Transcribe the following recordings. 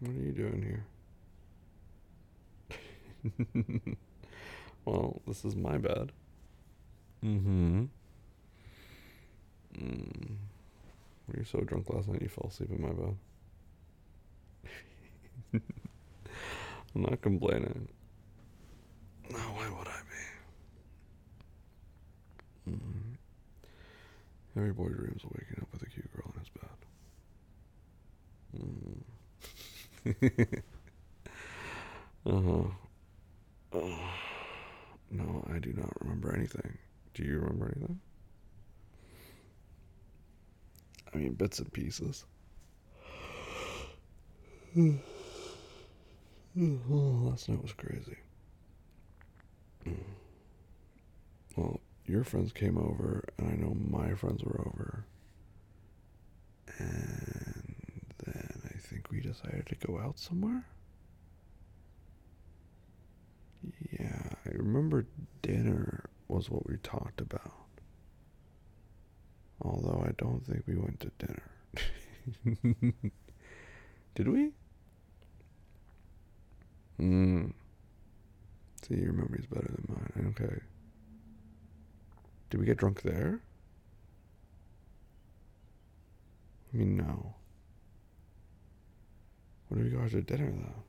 What are you doing here? Well, this is my bed. Mm-hmm. Mm. Were you so drunk last night you fell asleep in my bed? I'm not complaining. No, why would I be? Mm. Every boy dreams of waking up with a cute girl in his bed. Mm. Uh-huh. Oh, no, I do not remember anything. Do you remember anything? I mean, bits and pieces. Oh, last night was crazy. Mm. Well, your friends came over, and I know my friends were over. And then I think we decided to go out somewhere. Yeah, I remember dinner was what we talked about. Although I don't think we went to dinner. Did we? Mm. See, your memory's better than mine. Okay. Did we get drunk there? I mean, no. What did we go out to dinner though?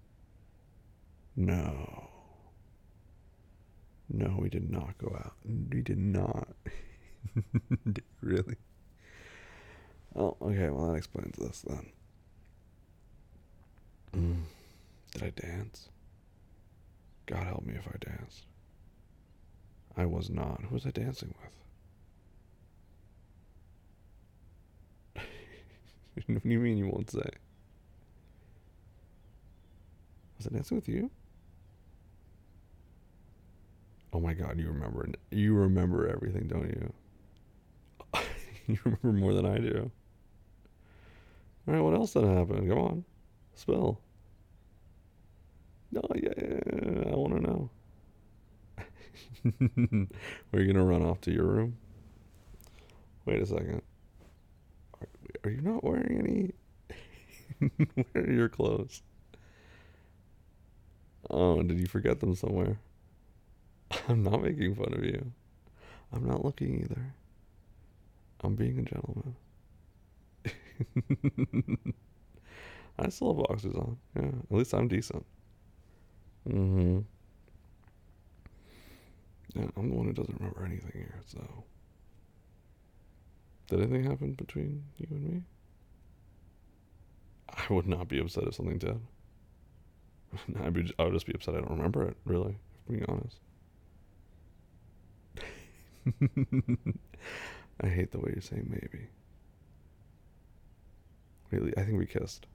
No. No, we did not go out. We did not. Really? Oh, okay. Well, that explains this then. Mm. Did I dance? God help me if I danced. I was not. Who was I dancing with? What do you mean you won't say? Was I dancing with you? Oh my God, you remember? You remember everything, don't you? You remember more than I do. All right, what else did happen? Come on, spill. No, yeah, yeah, yeah, I want to know. Are you gonna run off to your room? Wait a second. Are you not wearing any? Where are your clothes? Oh, did you forget them somewhere? I'm not making fun of you. I'm not looking either. I'm being a gentleman. I still have boxers on. Yeah, at least I'm decent. Mm-hmm. Yeah, I'm the one who doesn't remember anything here. So, did anything happen between you and me? I would not be upset if something did. I would just be upset I don't remember it. Really, if being honest. I hate the way you're saying maybe. Really, I think we kissed.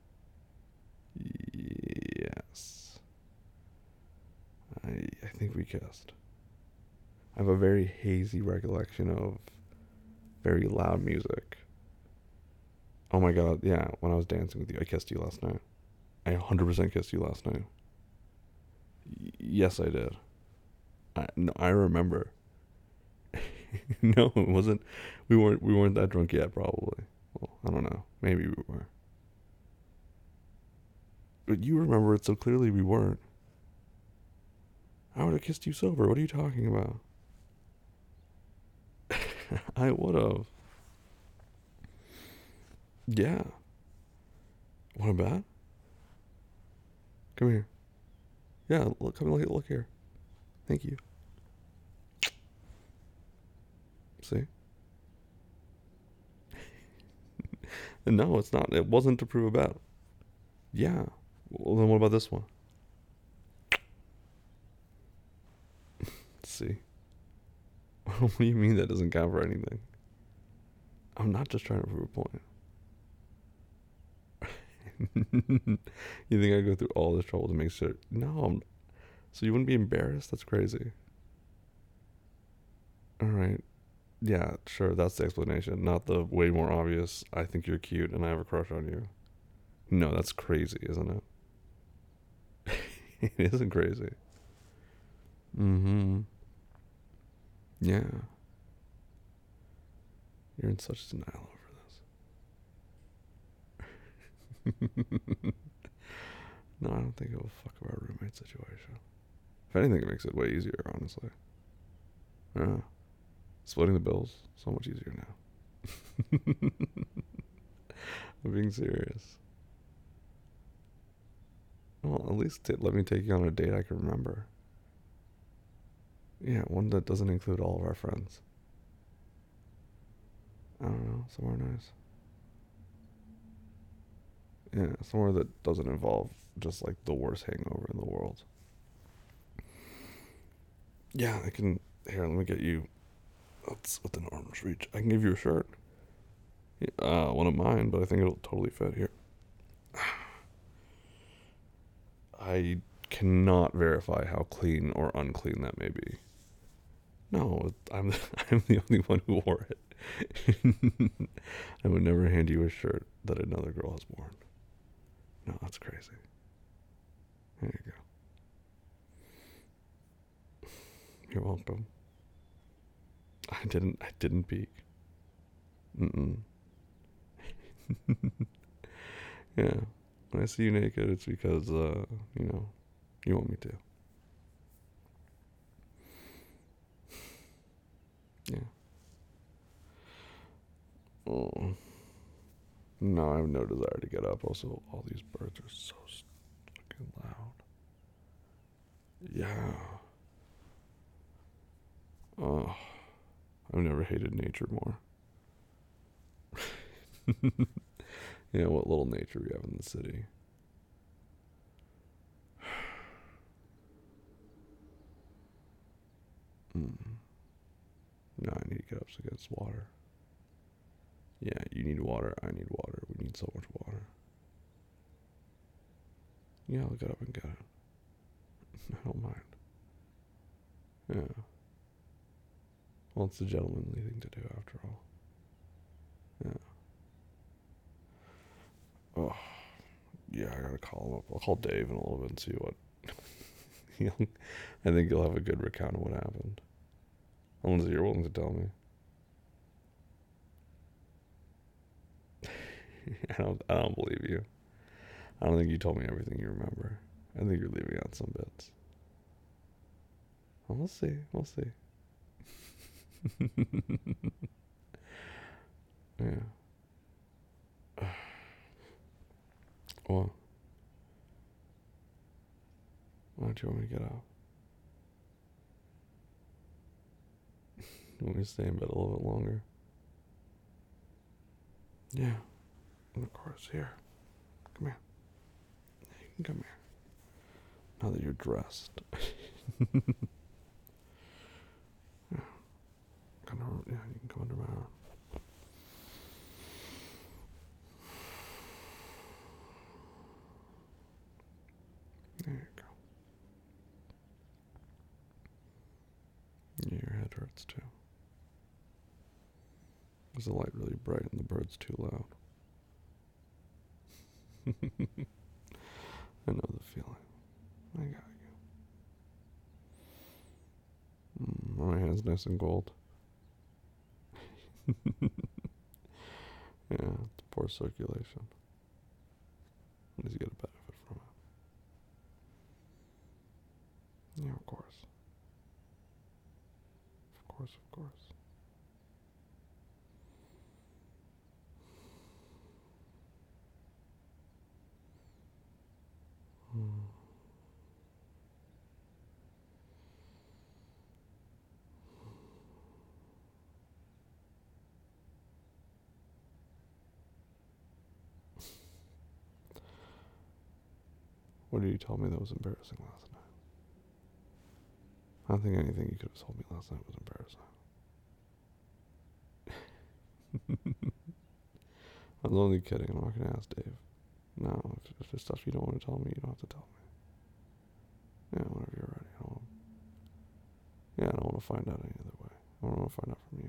Yes, I think we kissed. I have a very hazy recollection of very loud music. Oh my God, yeah, when I was dancing with you, I kissed you last night. I 100% kissed you last night. Yes, I did. No, I remember. No, it wasn't. We weren't that drunk yet. Probably. Well, I don't know. Maybe we were. But you remember it so clearly. We weren't. I would have kissed you sober. What are you talking about? I would have. Yeah. What about? Come here. Yeah. Look. Come look. Look here. Thank you. See. And no, it's not. It wasn't to prove a bet. Yeah. Well, then what about this one? Let's see. What do you mean that doesn't count for anything? I'm not just trying to prove a point. You think I go through all this trouble to make sure? No, so you wouldn't be embarrassed? That's crazy. All right. Yeah, sure. That's the explanation, not the way more obvious. I think you're cute and I have a crush on you. No, that's crazy, isn't it? It isn't crazy. Mm-hmm. Yeah. You're in such denial over this. No, I don't think it will fuck up our roommate situation. If anything, it makes it way easier, honestly. Yeah. Splitting the bills, so much easier now. I'm being serious. Well, at least let me take you on a date I can remember. Yeah, one that doesn't include all of our friends. I don't know, somewhere nice. Yeah, somewhere that doesn't involve just like the worst hangover in the world. Yeah, I can. Here, let me get you. That's within arm's reach. I can give you a shirt. One of mine, but I think it'll totally fit here. I cannot verify how clean or unclean that may be. No, I'm I'm the only one who wore it. I would never hand you a shirt that another girl has worn. No, that's crazy. There you go. You're welcome. I didn't peek. Mm-mm. Yeah. When I see you naked, it's because, you know, you want me to. Yeah. Oh. No, I have no desire to get up. Also, all these birds are so fucking loud. Yeah. Oh, I've never hated nature more. You know what little nature we have in the city. Mm. No, I need to get up to get water. Yeah, you need water. I need water. We need so much water. Yeah, I'll get up and get it. I don't mind. Yeah. Well, it's the gentlemanly thing to do after all. Yeah. Oh, yeah, I gotta call him up. I'll call Dave in a little bit and see what. I think you'll have a good recount of what happened. Unless you're willing to tell me. I don't believe you. I don't think you told me everything you remember. I think you're leaving out some bits. Well, we'll see. We'll see. Yeah. Well, why don't you want me to get out? You want me to stay in bed a little bit longer? Yeah. And of course, here. Come here. You can come here. Now that you're dressed. Yeah. Yeah, you can come under my arm. There you go. Yeah, your head hurts too. Is the light really bright and the bird's too loud? I know the feeling. I got you. My hand's nice and gold. Yeah, it's poor circulation. At least you get a benefit from it. Yeah, of course. Of course, of course. Hmm. What did you tell me that was embarrassing last night? I don't think anything you could have told me last night was embarrassing. I was only kidding. I'm not going to ask Dave. No, if there's stuff you don't want to tell me, you don't have to tell me. Yeah, whenever you're ready. I don't want to find out any other way. I don't want to find out from you.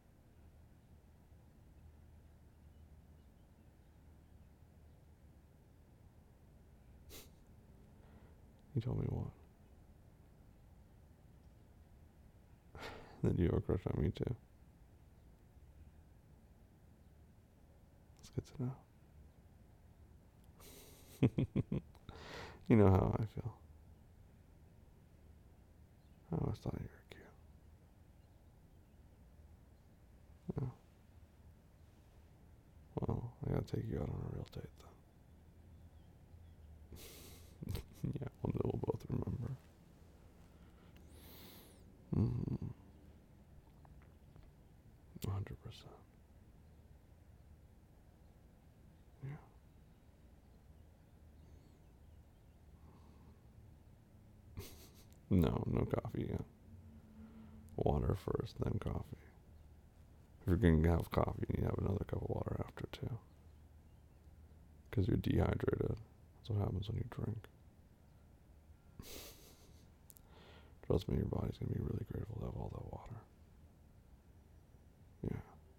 You told me what? That you have a crush on me too. That's good to know. You know how I feel. I always thought you were cute. Yeah. Well, I gotta take you out on a real date then. Yeah, one day we'll both remember. Mm-hmm. 100%. Yeah. No, no coffee yet. Water first, then coffee. If you're going to have coffee, you need to have another cup of water after, too. Because you're dehydrated. That's what happens when you drink. Trust me, your body's going to be really grateful to have all that water. Yeah.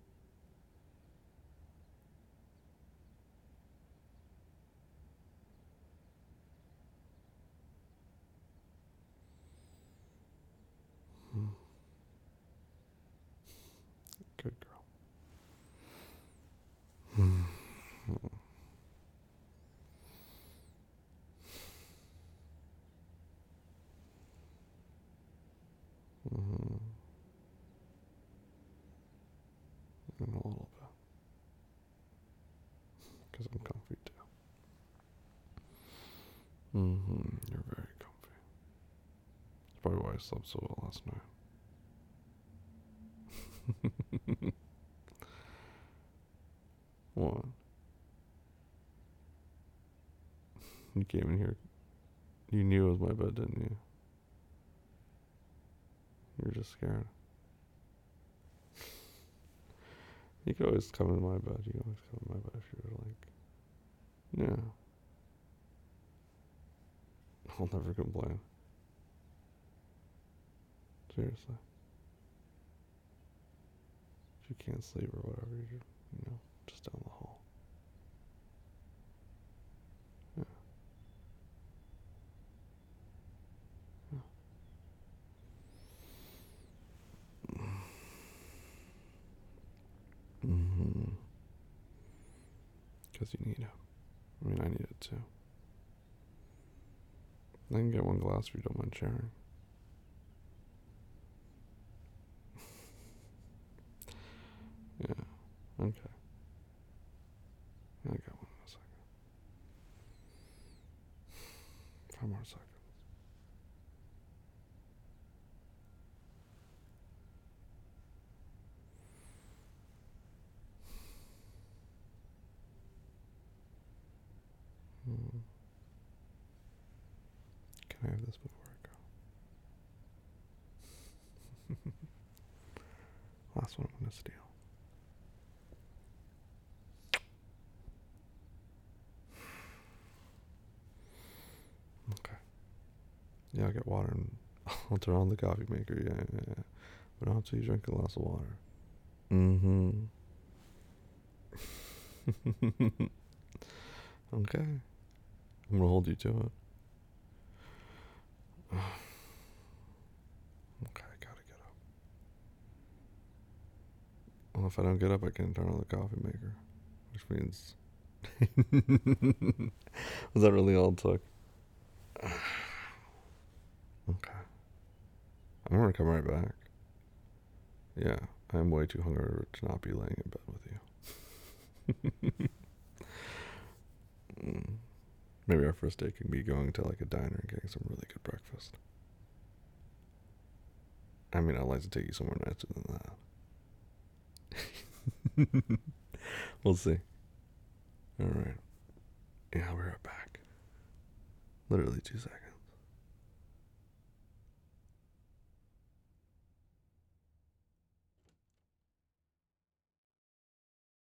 Mm. Good girl. Mm. Mm-hmm. And a little bit. Because I'm comfy, too. Mm-hmm. You're very comfy. That's probably why I slept so well last night. What? You came in here. You knew it was my bed, didn't you? You were just scared. You could always come in my bed. You could always come in my bed if you were like, yeah. I'll never complain. Seriously. If you can't sleep or whatever, just down the hall. Yeah. Yeah. Mm-hmm. Because you need it. I mean, I need it too. I can get one glass if you don't mind sharing. Yeah. Okay. Yeah, I got one in a second. 5 more seconds. Mm. Can I have this before I go? Last one I'm gonna steal. Okay. Yeah, I'll get water and I'll turn on the coffee maker. Yeah. But not until you drink a glass of water. Mm-hmm. Okay. I'm gonna hold you to it. Okay, I gotta get up. Well, if I don't get up, I can turn on the coffee maker. Which means. Was that really all it took? Okay. I'm gonna come right back. Yeah, I'm way too hungover to not be laying in bed with you. Mm. Maybe our first date can be going to like a diner and getting some really good breakfast. I mean, I'd like to take you somewhere nicer than that. We'll see. All right. Yeah, I'll be right back. Literally 2 seconds.